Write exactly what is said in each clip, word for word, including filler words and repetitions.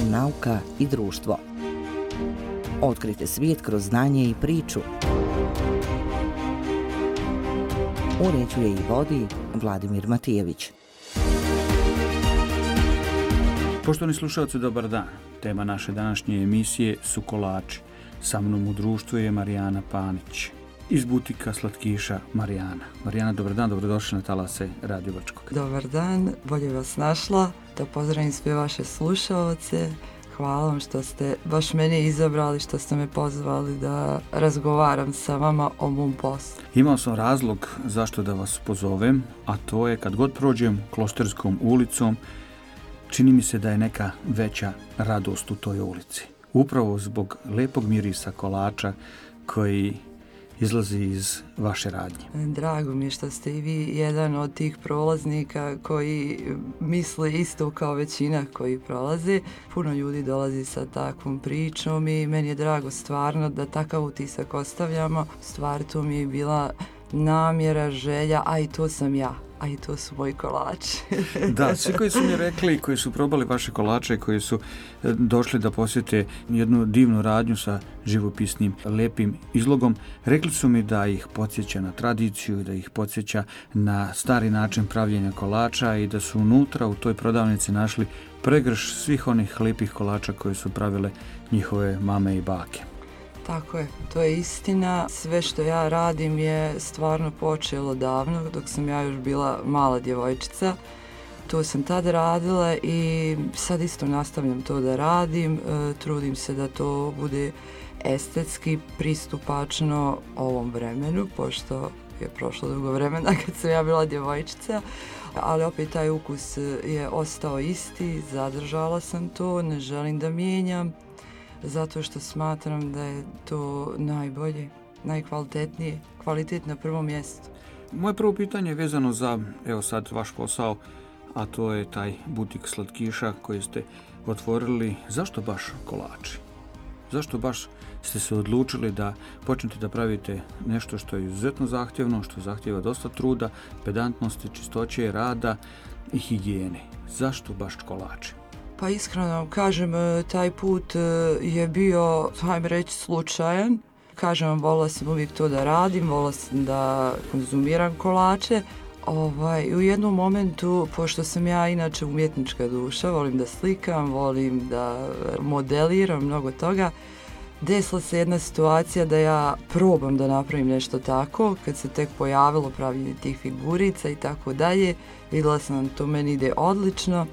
nauka i društvo. Otkrite svijet kroz znanje i priču. Uređuje i vodi Vladimir Matijević. Poštovani slušalci, dobar dan. Tema naše današnje emisije su kolači. Sa mnom u društvu je Marijana Panić iz butika slatkiša Marijana. Marijana, dobar dan, dobrodošli na talase Radio Brčkog. Dobar dan, bolje vas našla. Da pozdravim sve vaše slušalce. Hvala vam što ste baš mene izabrali, što ste me pozvali da razgovaram sa vama o mom poslu. Imao sam razlog zašto da vas pozovem, a to je kad god prođem Klosterskom ulicom, čini mi se da je neka veća radost u toj ulici. Upravo zbog lepog mirisa kolača koji izlazi iz vaše radnje. Drago mi je što ste i vi jedan od tih prolaznika koji misle isto kao većina koji prolaze. Puno ljudi dolazi sa takvom pričom i meni je drago stvarno da takav utisak ostavljamo. Stvar to mi je bila namjera, želja, a i to sam ja. A i to su moji kolači. Da, svi koji su mi rekli, koji su probali vaše kolače, koji su došli da posjete jednu divnu radnju sa živopisnim, lepim izlogom, rekli su mi da ih podsjeća na tradiciju i da ih podsjeća na stari način pravljenja kolača i da su unutra u toj prodavnici našli pregrš svih onih lepih kolača koje su pravile njihove mame i bake. Tako je, to je istina. Sve što ja radim je stvarno počelo davno, dok sam ja još bila mala djevojčica. To sam tada radila i sad isto nastavljam to da radim. E, trudim se da to bude estetski pristupačno ovom vremenu, pošto je prošlo dugo vremena kad sam ja bila djevojčica. Ali opet taj ukus je ostao isti, zadržala sam to, ne želim da mijenjam. Zato što smatram da je to najbolje, najkvalitetnije, kvalitet na prvom mjestu. Moje prvo pitanje je vezano za, evo sad, vaš posao, a to je taj butik slatkiša koji ste otvorili. Zašto baš kolači? Zašto baš ste se odlučili da počnete da pravite nešto što je izuzetno zahtjevno, što zahtjeva dosta truda, pedantnosti, čistoće, rada i higijene? Zašto baš kolači? Pa iskreno vam kažem, taj put je bio, hajme reći, slučajan. Kažem vam, volila sam uvijek to da radim, volila sam da konzumiram kolače. Ovaj, u jednom momentu, pošto sam ja inače umjetnička duša, volim da slikam, volim da modeliram, mnogo toga, desila se jedna situacija da ja probam da napravim nešto tako, kad se tek pojavilo pravljenje tih figurica i tako dalje, vidjela sam da to meni ide odlično.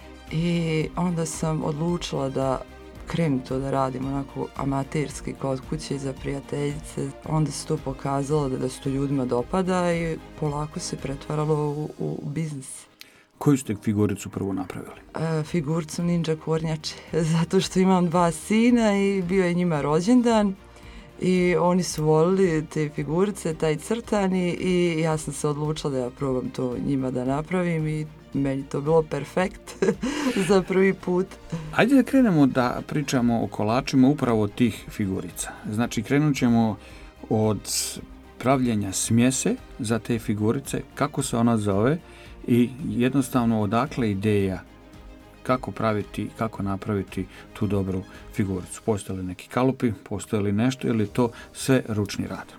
I onda sam odlučila da krenem to da radim onako amaterski kod kuće za prijateljice. Onda se to pokazalo da, da se to ljudima dopada i polako se pretvaralo u, u biznis. Koju ste figuricu prvo napravili? E, figuricu Ninja kornjače, zato što imam dva sina i bio je njima rođendan. I oni su volili te figurice, taj crtani i ja sam se odlučila da ja probam to njima da napravim i meni to bilo perfekt za prvi put. Hajde da krenemo da pričamo o kolačima upravo od tih figurica. Znači krenut ćemo od pravljenja smjese za te figurice, kako se ona zove i jednostavno odakle ideja kako praviti, kako napraviti tu dobru figuricu. Postoje li neki kalupi, postoje li nešto ili to sve ručni rad?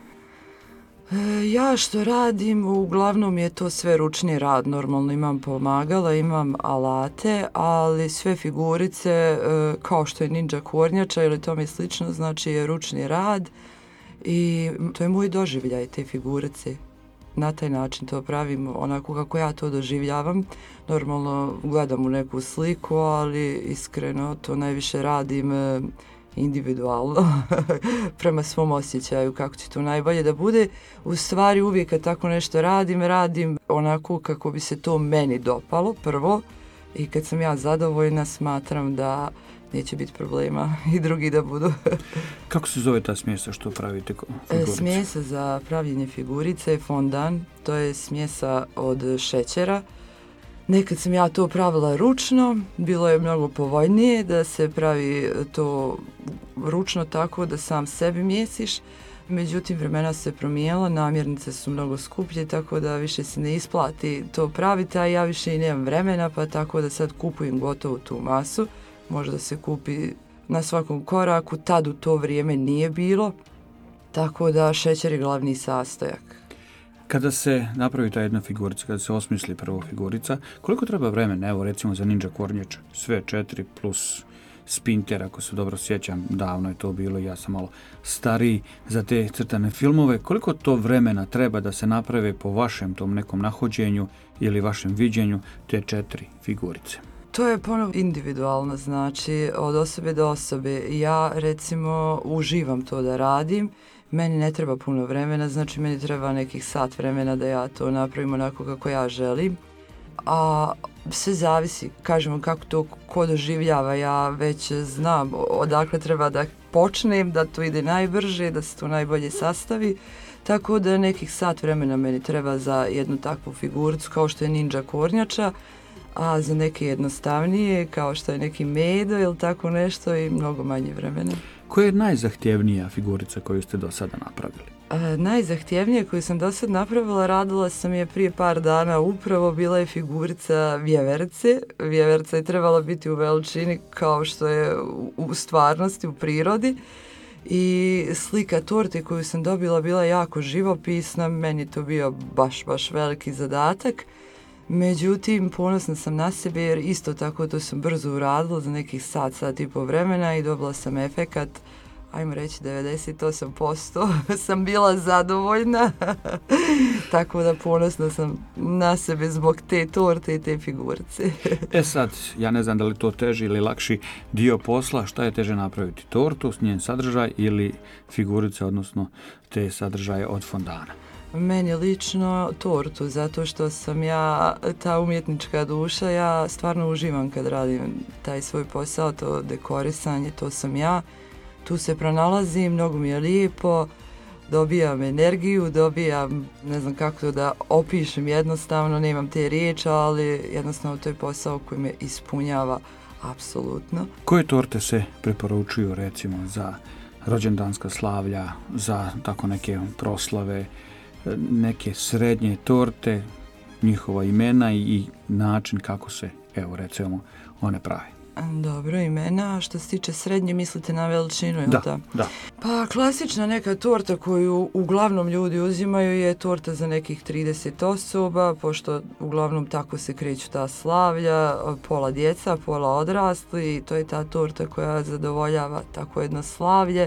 Ja što radim, uglavnom je to sve ručni rad. Normalno imam pomagala, imam alate, ali sve figurice, kao što je Ninja kornjača ili tome slično, znači je ručni rad i to je moj doživljaj te figurice. Na taj način to pravim onako kako ja to doživljavam. Normalno gledam u neku sliku, ali iskreno to najviše radim individualno, prema svom osjećaju kako će to najbolje da bude. U stvari uvijek kad tako nešto radim, radim onako kako bi se to meni dopalo prvo i kad sam ja zadovoljna smatram da neće biti problema i drugi da budu. Kako se zove ta smjesa što pravite figurice? Smjesa za pravljenje figurice je fondan, to je smjesa od šećera. Nekad sam ja to pravila ručno, bilo je mnogo povoljnije da se pravi to ručno tako da sam sebi mjesiš. Međutim, vremena se promijenila, namirnice su mnogo skuplje, tako da više se ne isplati to praviti, a ja više i nemam vremena, pa tako da sad kupujem gotovu tu masu može da se kupi na svakom koraku, tad u to vrijeme nije bilo, tako da šećer je glavni sastojak. Kada se napravi ta jedna figurica, kada se osmisli prvo figurica, koliko treba vremena, evo recimo za ninja kornjače, sve četiri plus Spinter, ako se dobro sjećam, davno je to bilo, ja sam malo stariji za te crtane filmove, koliko to vremena treba da se naprave po vašem tom nekom nahođenju ili vašem viđenju te četiri figurice? To je ponovno individualno, znači od osobe do osobe. Ja recimo uživam to da radim, meni ne treba puno vremena, znači meni treba nekih sat vremena da ja to napravim onako kako ja želim. A sve zavisi, kažemo kako to ko doživljava, ja već znam odakle treba da počnem, da to ide najbrže, da se to najbolje sastavi, tako da nekih sat vremena meni treba za jednu takvu figuricu kao što je ninja kornjača, a za neke jednostavnije kao što je neki medo ili tako nešto i mnogo manje vremena. Koja je najzahtjevnija figurica koju ste do sada napravili? E, najzahtjevnije koju sam do sada napravila, radila sam je prije par dana, upravo bila je figurica vjeverice. Vjeverica je trebala biti u veličini kao što je u, u stvarnosti, u prirodi. I slika torte koju sam dobila bila jako živopisna, meni to bio baš, baš veliki zadatak. Međutim, ponosna sam na sebe jer isto tako to sam brzo uradila za nekih sat, sat i po vremena i dobila sam efekat, ajmo reći devedeset osam posto sam bila zadovoljna, tako da ponosna sam na sebe zbog te torte i te figurice. E sad, ja ne znam da li to teži ili lakši dio posla, šta je teže napraviti, tortu s njen sadržaj ili figurice, odnosno te sadržaje od fondana? Meni lično tortu, zato što sam ja ta umjetnička duša, ja stvarno uživam kad radim taj svoj posao, to dekorisanje, to sam ja. Tu se pronalazim, mnogo mi je lijepo, dobijam energiju, dobijam, ne znam kako to da opišem jednostavno, nemam te riječi, ali jednostavno to je posao koji me ispunjava apsolutno. Koje torte se preporučuju recimo za rođendanska slavlja, za tako neke proslave, neke srednje torte, njihova imena i način kako se, evo recimo, one prave? Dobro, imena. Što se tiče srednje, mislite na veličinu, je li da, to? Da. Pa klasična neka torta koju uglavnom ljudi uzimaju je torta za nekih trideset osoba, pošto uglavnom tako se kreću ta slavlja, pola djeca, pola odrasli, i to je ta torta koja zadovoljava tako jedno slavlje.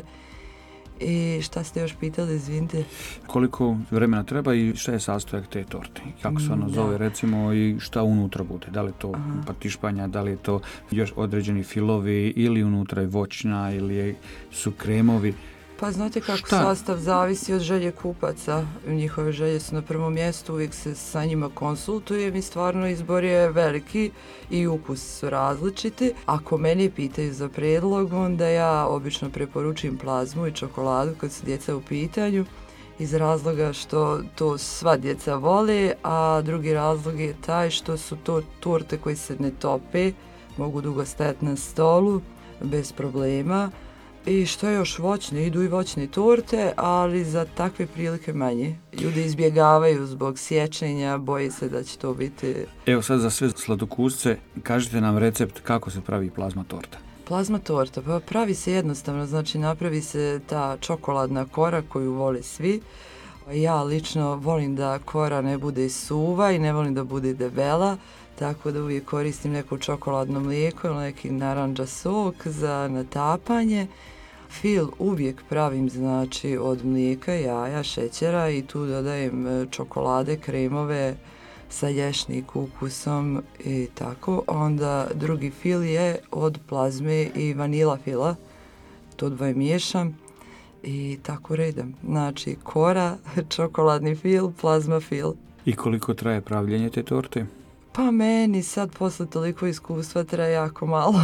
I šta ste još pitali, izvinite? Koliko vremena treba i šta je sastojak te torte? Kako se ono zove, recimo, i šta unutra bude? Da li je to Aha. patišpanja, da li je to još određeni filovi ili unutra je voćna ili su kremovi? Pa znate kako šta? Sastav zavisi od želje kupaca. Njihove želje su na prvom mjestu, uvijek se sa njima konsultujem i stvarno izbor je veliki i ukus su različiti. Ako meni pitaju za prijedlog, onda ja obično preporučujem plazmu i čokoladu kad su djeca u pitanju, iz razloga što to sva djeca vole, a drugi razlog je taj što su to torte koje se ne tope, mogu dugo stajati na stolu bez problema. I što je još voćne, idu i voćne torte, ali za takve prilike manje. Ljudi izbjegavaju zbog sječenja, boje se da će to biti... Evo sad za sve sladokusce, kažite nam recept kako se pravi plazma torta. Plazma torta, pa pravi se jednostavno, znači napravi se ta čokoladna kora koju vole svi. Ja lično volim da kora ne bude suva i ne volim da bude debela, tako da uvijek koristim neko čokoladno mlijeko ili neki narandža sok za natapanje. Fil uvijek pravim znači od mlijeka, jaja, šećera i tu dodajem čokolade, kremove sa lješnik ukusom i tako. Onda drugi fil je od plazme i vanila fila, to dvoje miješam i tako redam. Znači kora, čokoladni fil, plazma fil. I koliko traje pravljenje te torte? Pa meni sad posle toliko iskustva traje jako malo.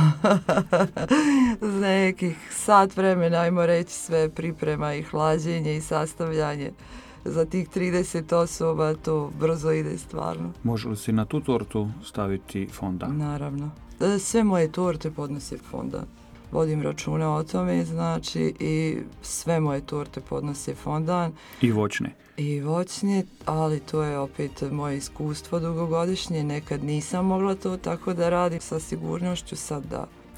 Za nekih sat vremena, ajmo reći, sve priprema i hlađenje i sastavljanje. Za tih trideset osoba to brzo ide stvarno. Može li se na tu tortu staviti fondan? Naravno. Sve moje torte podnose fondan. Vodim računa o tome, znači, i sve moje torte podnose fondan. I voćne? I voćne, ali to je opet moje iskustvo dugogodišnje. Nekad nisam mogla to tako da radim sa sigurnošću, sad da.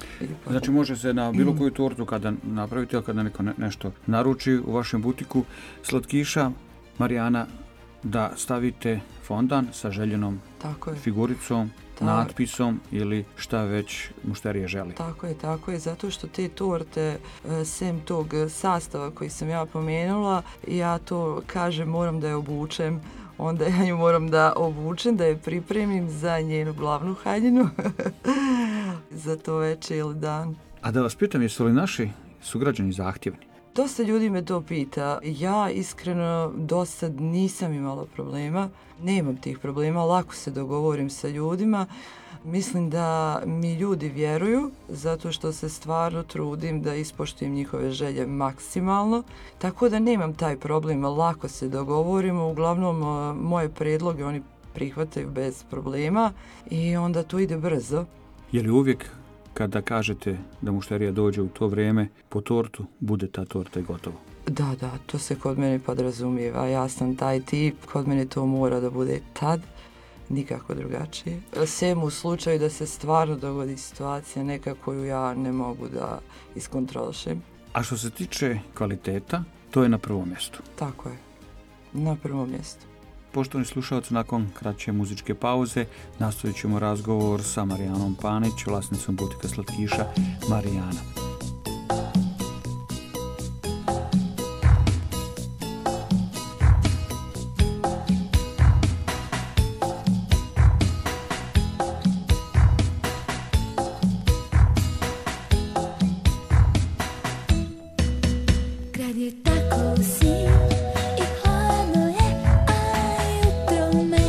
Ipak. Znači može se na bilo koju tortu kada napravite, ili kada neko ne, nešto naruči u vašem butiku slatkiša, Marijana, da stavite fondan sa željenom Tako je. figuricom, Ta- natpisom ili šta već mušterije želi. Tako je, tako je, zato što te torte, e, sem tog sastava koji sam ja pomenula, ja to kažem moram da je obučem, onda ja nju moram da obučem, da je pripremim za njenu glavnu haljinu, za to večer ili dan. A da vas pitam, jesu li naši sugrađani zahtjevni? Dosta ljudi me to pita. Ja iskreno do sad nisam imala problema. Nemam tih problema, lako se dogovorim sa ljudima. Mislim da mi ljudi vjeruju zato što se stvarno trudim da ispoštujem njihove želje maksimalno. Tako da nemam taj problem, lako se dogovorimo. Uglavnom moje predloge oni prihvataju bez problema i onda to ide brzo. Je li uvijek kada kažete da mušterija dođe u to vrijeme po tortu, bude ta torta i gotovo? Da, da, to se kod mene podrazumijeva. Ja sam taj tip, kod mene to mora da bude tad, nikako drugačije. Sem u slučaju da se stvarno dogodi situacija neka koju ja ne mogu da iskontrolišem. A što se tiče kvaliteta, to je na prvom mjestu. Tako je, na prvom mjestu. Poštovani slušalci, nakon kraće muzičke pauze nastavit ćemo razgovor sa Marijanom Panić, vlasnicom butika slatkiša Marijana. Kad je tako zim i hladno je, a jutro me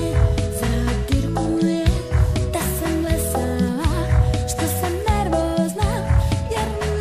zadirkuje, da sam blesava, što sam nervozna, jer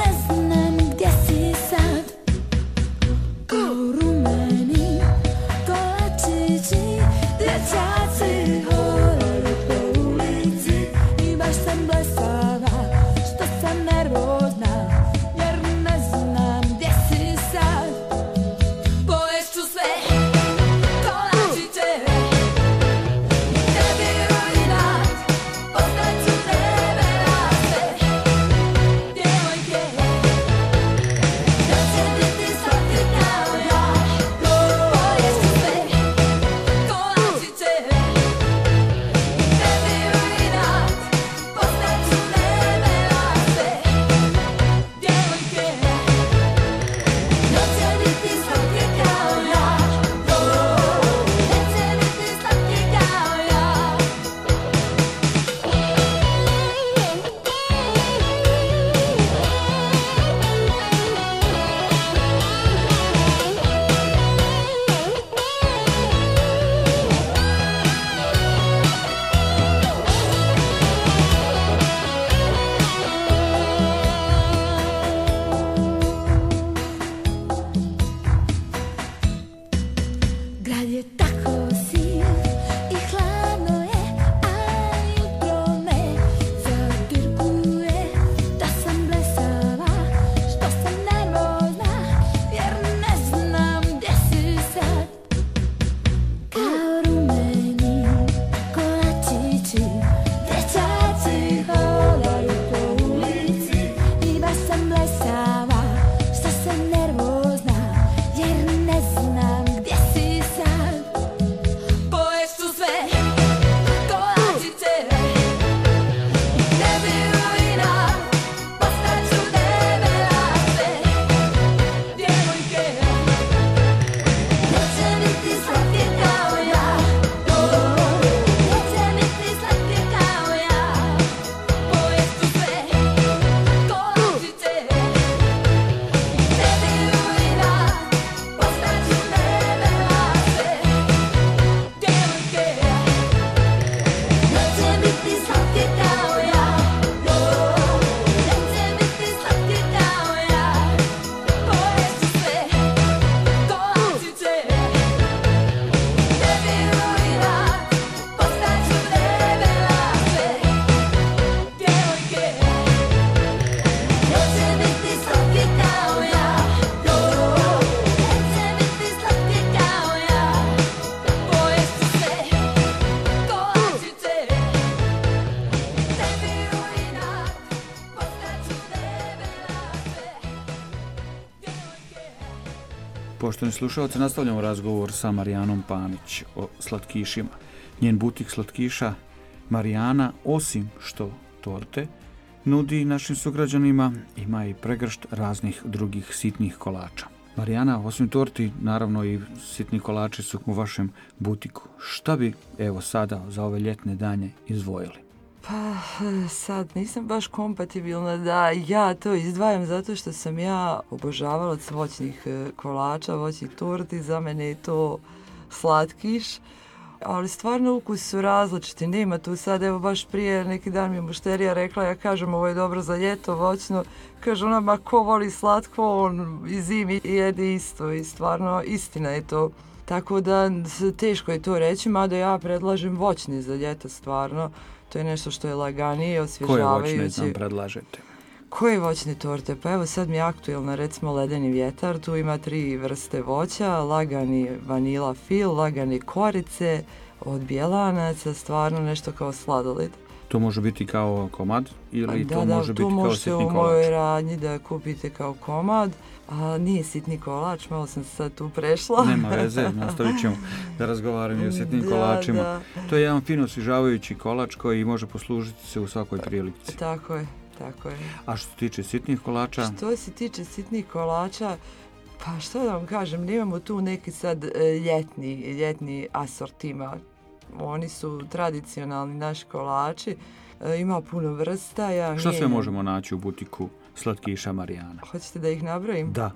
Poštovani slušalci, nastavljamo razgovor sa Marijanom Panić o slatkišima. Njen butik slatkiša Marijana, osim što torte nudi našim sugrađanima, ima i pregršt raznih drugih sitnih kolača. Marijana, osim torti, naravno i sitni kolači su u vašem butiku. Šta bi, evo sada, za ove ljetne danje izdvojili? Pa sad nisam baš kompatibilna da ja to izdvajam zato što sam ja obožavalac voćnih kolača, voćnih torti, za mene je to slatkiš. Ali stvarno ukus su različiti, nema tu sad, evo baš prije neki dan mi je mušterija rekla, ja kažem ovo je dobro za ljeto, voćno, kaže ona, ma ko voli slatko, on i zimi jede isto i stvarno istina je to. Tako da teško je to reći, mada ja predlažem voćni za ljeto stvarno, to je nešto što je laganije, osvježavajuće. Koje voćne nam predlažete? Koje voćne torte? Pa evo sad mi je aktuelna recimo ledeni vjetar, tu ima tri vrste voća, lagani vanila fil, lagani korice od bjelanaca, stvarno nešto kao sladoled. To može biti kao komad ili da, to da, može biti kao sitni kolač? Da, to možete u mojoj radnji da kupite kao komad, a nije sitni kolač, malo sam se sad tu prešla. Nema veze, nastavit ćemo da razgovaram i o sitnim da, kolačima. Da. To je jedan fino osvježavajući kolač koji može poslužiti se u svakoj prilici. Tako je. Tako je. A što se tiče sitnih kolača? Što se tiče sitnih kolača, pa što da vam kažem, nemamo tu neki sad ljetni, ljetni asortima. Oni su tradicionalni naši kolači, ima puno vrsta. Ja što mijenjam... sve možemo naći u butiku slatkiša Marijana? Hoćete da ih nabrojim? Da.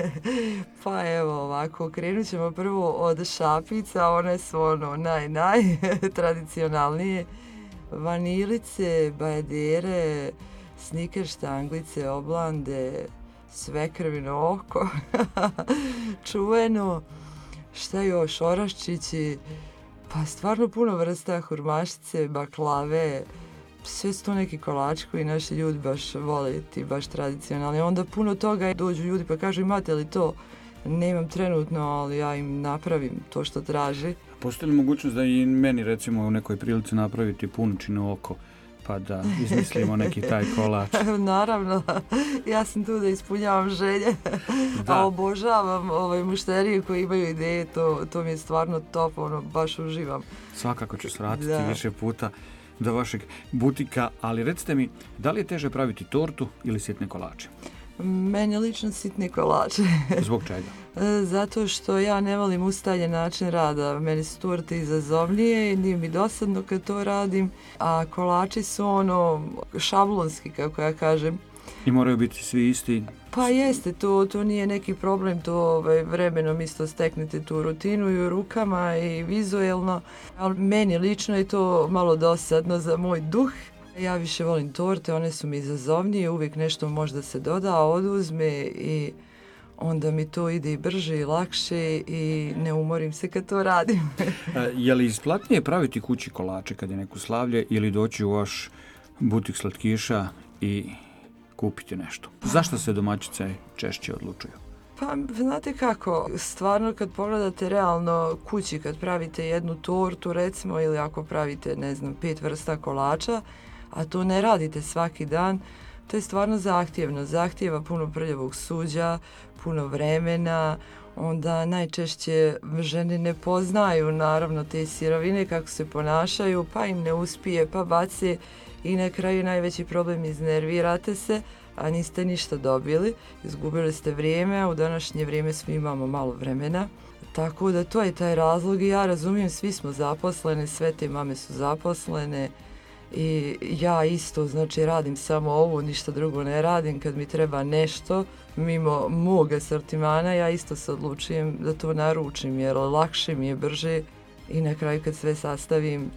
Pa evo ovako, krenut ćemo prvo od šapica, one su ono naj, naj tradicionalnije. Vanilice, bajadere, sniker štanglice, oblande, svekrvino oko, čuveno, šta još, oraščići, pa stvarno puno vrsta, hurmašice, baklave, sve su to neki kolači koji naši ljudi baš vole, ti baš tradicionalni. Onda puno toga dođu ljudi pa kažu imate li to? Nemam trenutno, ali ja im napravim to što traži. Postoji li mogućnost da i meni recimo u nekoj prilici napraviti punučino oko pa da izmislimo neki taj kolač? Naravno, ja sam tu da ispunjavam želje, da. A obožavam ovaj, mušterije koji imaju ideje, to, to mi je stvarno top, ono, baš uživam. Svakako ću svratiti da. više puta do vašeg butika, ali recite mi, da li je teže praviti tortu ili sitne kolače? Meni lično sitni kolače. Zbog čega? Zato što ja ne volim ustaljen način rada. Meni su torte izazovnije i nije mi dosadno kad to radim, a kolači su ono šablonski, kako ja kažem. I moraju biti svi isti? Pa jeste, to, to nije neki problem, to ovaj, vremenom isto steknete tu rutinu i u rukama i vizuelno, ali meni lično je to malo dosadno za moj duh. Ja više volim torte, one su mi izazovnije, uvijek nešto možda se doda, oduzme i onda mi to ide i brže i lakše i ne umorim se kad to radim. Je li isplatnije praviti kući kolače kad je neko slavlje ili doći u vaš butik slatkiša i kupiti nešto? Zašto se domaćice češće odlučuju? Pa, znate kako, stvarno kad pogledate realno kući, kad pravite jednu tortu recimo ili ako pravite, ne znam, pet vrsta kolača, a to ne radite svaki dan, to je stvarno zahtjevno. Zahtjeva puno prljavog suđa, puno vremena, onda najčešće žene ne poznaju naravno te sirovine kako se ponašaju, pa im ne uspije, pa bace i na kraju najveći problem, iznervirate se, a niste ništa dobili, izgubili ste vrijeme, a u današnje vrijeme svi imamo malo vremena. Tako da to je taj razlog i ja razumijem, svi smo zaposlene, sve te mame su zaposlene i ja isto, znači radim samo ovo, ništa drugo ne radim. Kad mi treba nešto mimo mog asortimana, ja isto se odlučujem da to naručim jer lakše mi je, brže i na kraju kad sve sastavim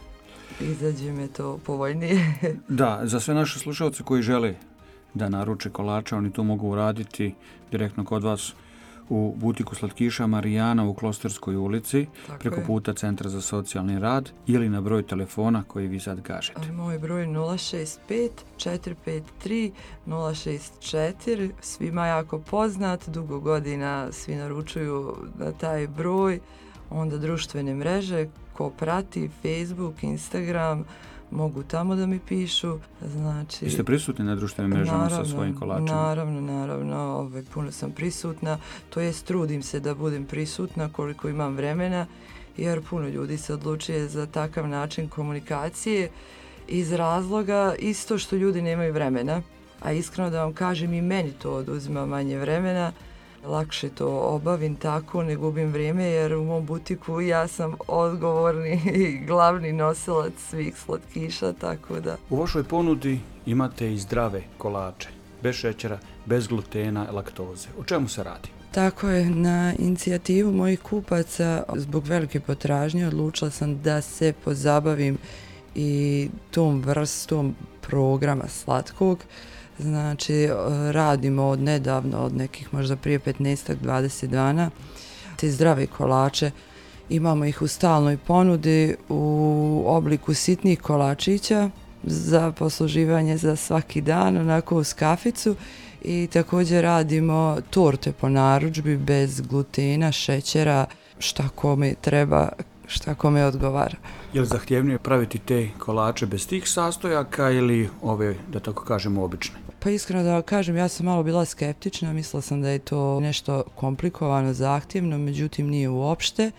izađe me to povoljnije. Da, za sve naše slušalce koji žele da naruče kolače, oni to mogu uraditi direktno kod vas u butiku slatkiša Marijana u Klosterskoj ulici, tako preko je. Puta Centra za socijalni rad ili na broj telefona koji vi sad kažete. Moj broj nula šest pet četiri pet tri nula šest četiri, svima jako poznat, dugo godina svi naručuju na taj broj, onda društvene mreže, ko prati, Facebook, Instagram, mogu tamo da mi pišu. Znači, Vi ste prisutni na društvenim mrežama naravno, sa svojim kolačima? Naravno, naravno, ovaj, puno sam prisutna, to jest trudim se da budem prisutna koliko imam vremena, jer puno ljudi se odlučuje za takav način komunikacije iz razloga isto što ljudi nemaju vremena, a iskreno da vam kažem i meni to oduzima manje vremena. Lakše to obavim tako, ne gubim vrijeme jer u mom butiku ja sam odgovorni i glavni nosilac svih slatkiša, tako da... U vašoj ponudi imate i zdrave kolače, bez šećera, bez glutena, laktoze. O čemu se radi? Tako je, na inicijativu mojih kupaca zbog velike potražnje odlučila sam da se pozabavim i tom vrstom programa slatkog. Znači, radimo od nedavno, od nekih možda prije petnaest do dvadeset dana, te zdrave kolače. Imamo ih u stalnoj ponudi u obliku sitnih kolačića za posluživanje za svaki dan, onako uz kaficu. I također radimo torte po narudžbi bez glutena, šećera, šta kome treba, šta kome odgovara. Je li zahtjevnije praviti te kolače bez tih sastojaka ili ove, da tako kažemo, obične? Pa iskreno da kažem, ja sam malo bila skeptična, mislila sam da je to nešto komplikovano, zahtjevno, međutim nije uopšte.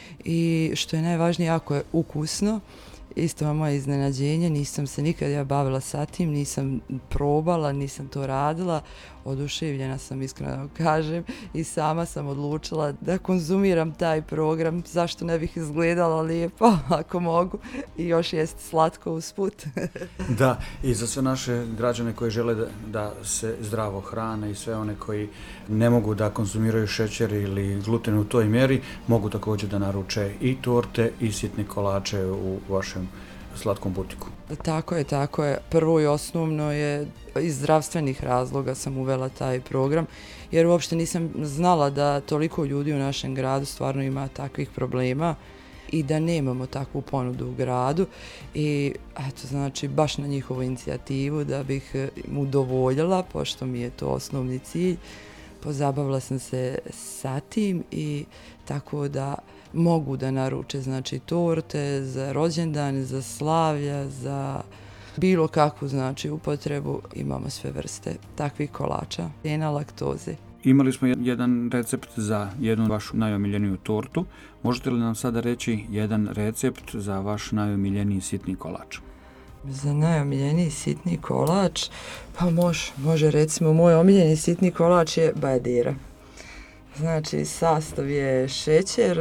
I što je najvažnije, jako je ukusno. Isto moje iznenađenje, nisam se nikad ja bavila sa tim, nisam probala, nisam to radila, oduševljena sam, iskreno da kažem, i sama sam odlučila da konzumiram taj program, zašto ne bih izgledala lijepo ako mogu i još jest slatko usput. Da, i za sve naše građane koji žele da, da se zdravo hrane i sve one koji ne mogu da konzumiraju šećer ili gluten u toj mjeri, mogu također da naruče i torte i sitne kolače u vašem slatkom butiku. Tako je, tako je. Prvo i osnovno je iz zdravstvenih razloga sam uvela taj program, jer uopšte nisam znala da toliko ljudi u našem gradu stvarno ima takvih problema i da nemamo takvu ponudu u gradu. I eto, znači, baš na njihovu inicijativu da bih mu udovoljila, pošto mi je to osnovni cilj, pozabavila sam se sa tim i tako da mogu da naruče, znači, torte za rođendane, za slavlja, za bilo kakvu, znači, upotrebu. Imamo sve vrste takvih kolača, glutena, laktoze. Imali smo jedan recept za jednu vašu najomiljeniju tortu. Možete li nam sada reći jedan recept za vaš najomiljeniji sitni kolač? Za najomiljeniji sitni kolač, pa može, može recimo, moj omiljeni sitni kolač je bajadera. Znači, sastav je šećer,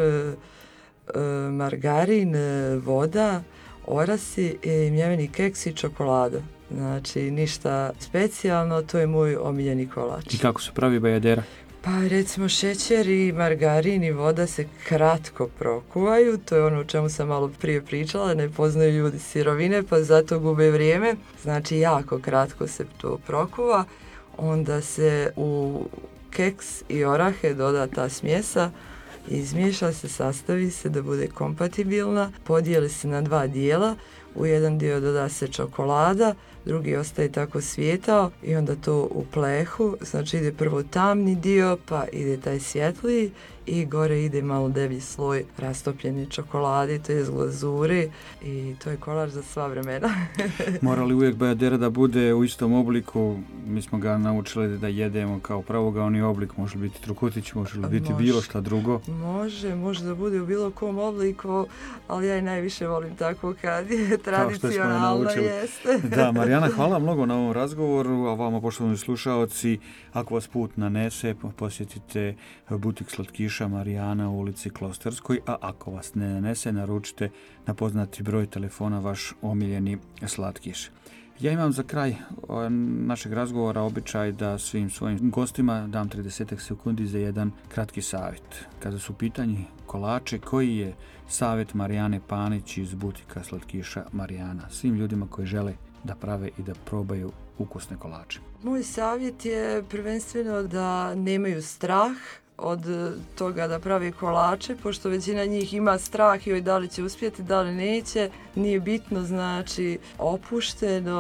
margarin, voda, orasi, mljeveni keks i čokolada. Znači, ništa specijalno, to je moj omiljeni kolač. I kako se pravi bajadera? Pa recimo šećer i margarin i voda se kratko prokuvaju, to je ono o čemu sam malo prije pričala, ne poznaju ljudi sirovine pa zato gube vrijeme. Znači, jako kratko se to prokuva, onda se u keks i orahe doda ta smjesa, izmiješa se, sastavi se da bude kompatibilna, podijeli se na dva dijela, u jedan dio doda se čokolada, drugi ostaje tako svijetao i onda to u plehu, znači ide prvo tamni dio, pa ide taj svjetliji i gore ide malo deblji sloj rastopljene čokolade, to je glazuri i to je kolač za sva vremena. Mora li uvijek bajadera da bude u istom obliku? Mi smo ga naučili da jedemo kao pravogaoni oblik, može biti trokutić, može li biti Može. bilo šta drugo? Može, može da bude u bilo kom obliku, ali ja i najviše volim tako kad je tradicionalno jeste. Da, Marijana, hvala mnogo na ovom razgovoru, a vama, poštovani slušaoci, ako vas put nanese, posjetite butik slatkiša Marijana u ulici Klosterskoj, a ako vas ne nanese, naručite na poznati broj telefona vaš omiljeni slatkiš. Ja imam za kraj našeg razgovora običaj da svim svojim gostima dam trideset sekundi za jedan kratki savjet. Kada su u pitanju kolače, koji je savjet Marijane Panić iz butika slatkiša Marijana svim ljudima koji žele da prave i da probaju ukusne kolače? Moj savjet je prvenstveno da nemaju strah od toga da pravi kolače, pošto većina njih ima strah i da li će uspjeti, da li neće. Nije bitno, znači, opušteno,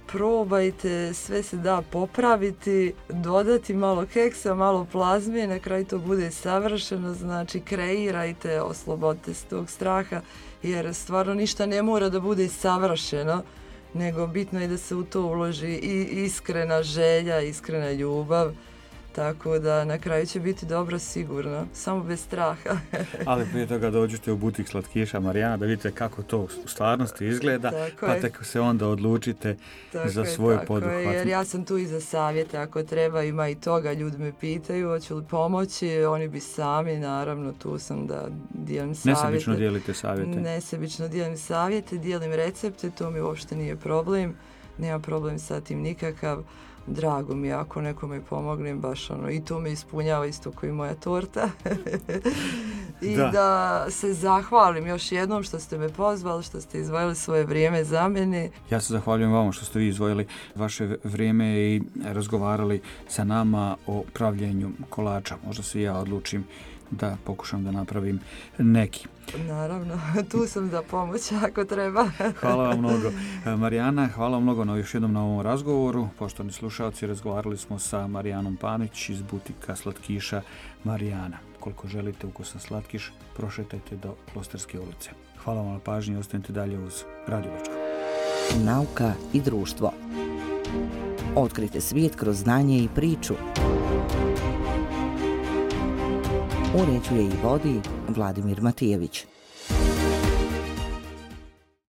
probajte, sve se da popraviti, dodati malo keksa, malo plazme, na kraju to bude savršeno, znači kreirajte, oslobodite se tog straha, jer stvarno ništa ne mora da bude savršeno, nego bitno je da se u to uloži i iskrena želja, iskrena ljubav, tako da na kraju će biti dobro sigurno, samo bez straha. Ali prije toga dođete u butik slatkiša Marijana da vidite kako to u stvarnosti izgleda, Tako pa je. tek se onda odlučite Tako za je, svoj tako poduhvat. je, jer ja sam tu i za savjete, ako treba, ima i toga, ljudi me pitaju hoću li pomoći, oni bi sami, naravno, tu sam da dijelim savjete. Nesebično dijelite savjete. Nesebično dijelim savjete, dijelim recepte, to mi uopšte nije problem, nema problem sa tim nikakav. Drago mi je ako nekome pomognem, baš ono, i to me ispunjava isto kao i moja torta. I Da. da se zahvalim još jednom što ste me pozvali, što ste izdvojili svoje vrijeme za mene. Ja se zahvaljujem vama što ste vi izdvojili vaše vrijeme i razgovarali sa nama o pravljenju kolača. Možda se i ja odlučim da pokušam da napravim neki. Naravno, tu sam za pomoć ako treba. Hvala vam mnogo. Marijana, hvala vam mnogo na još jednom na ovom razgovoru. Poštovani slušalci, razgovarali smo sa Marijanom Panić iz butika slatkiša Marijana. Koliko želite ukusan slatkiš, prošetajte do Klosterske ulice. Hvala vam na pažnji i ostanite dalje uz Radio Bačka. Nauka i društvo. Otkrite svijet kroz znanje i priču. Uređuje i vodi Vladimir Matijević.